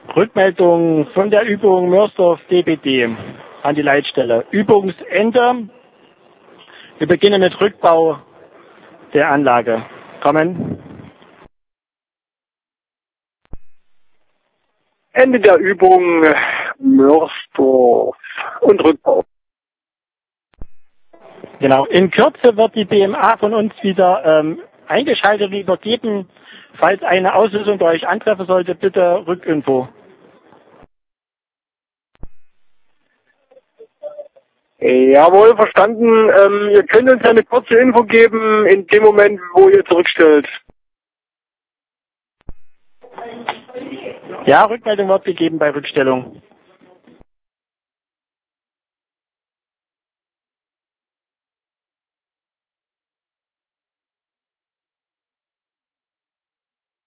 Rückmeldung von der Übung Mörsdorf DBD an die Leitstelle. Übungsende. Wir beginnen mit Rückbau der Anlage. Kommen. Ende der Übung Mörsdorf und Rückbau. Genau. In Kürze wird die BMA von uns wieder eingeschaltet und übergeben. Falls eine Auslösung bei euch antreffen sollte, bitte Rückinfo. Jawohl, verstanden. Ihr könnt uns eine kurze Info geben in dem Moment, wo ihr zurückstellt. Ja, Rückmeldung wird gegeben bei Rückstellung.